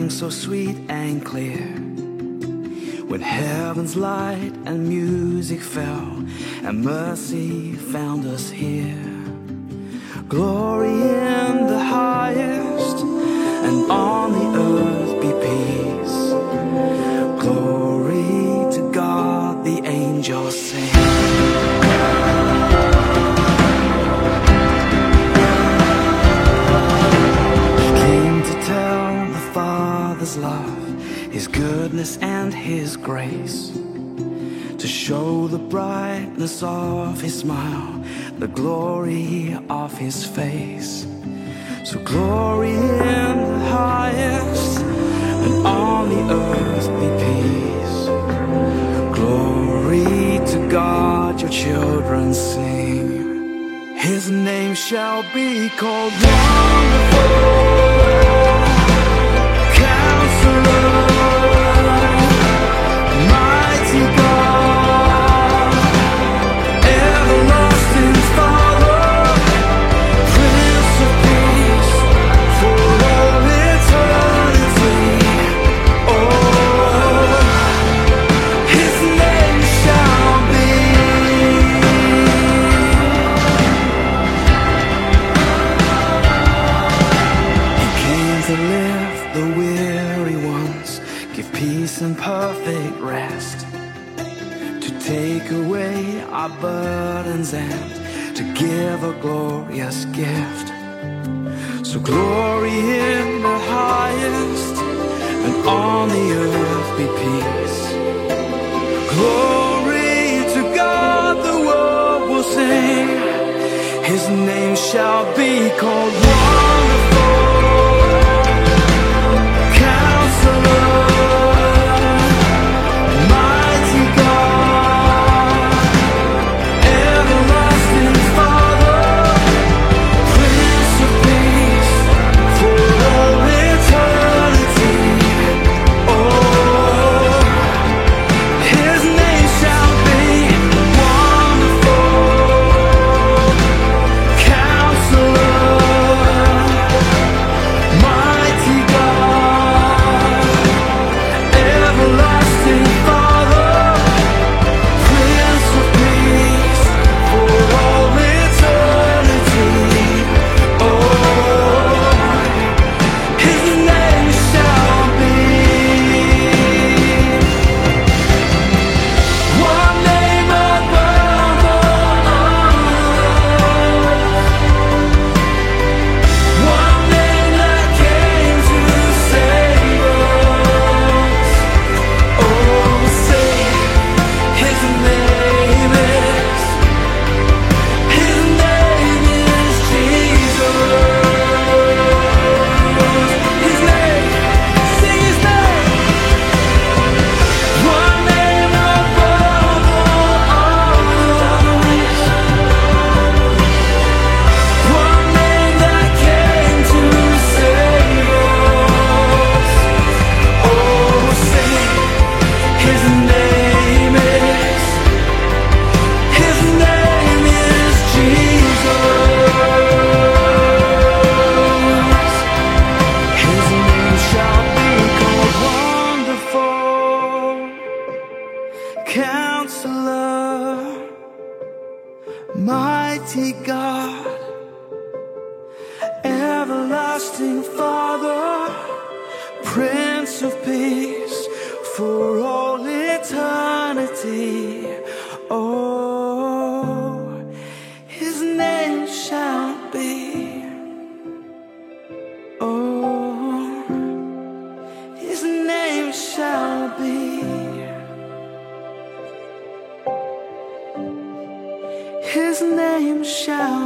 sang so sweet and clear. When heaven's light and music fell, and mercy found us here. Glory in the highest, and on the earth be peace. Glory to God, the angels sing. Love, His goodness and His grace, to show the brightness of His smile, the glory of His face. So glory in the highest, and on the earth be peace. Glory to God, your children sing. His name shall be called Wonderful, Mighty God, everlasting Father, Prince of Peace, for all eternity. Oh, His name shall be. He came to lift the weary ones, give peace and perfect rest, to take away our burdens and to give a glorious gift. So glory in the highest, and on the earth be peace. Glory to God, the world will sing. His name shall be called Wonderful, Counselor, mighty God, everlasting Father, Prince of Peace, for all eternity. Oh, His name shall be. Oh, His name shall be. His name shall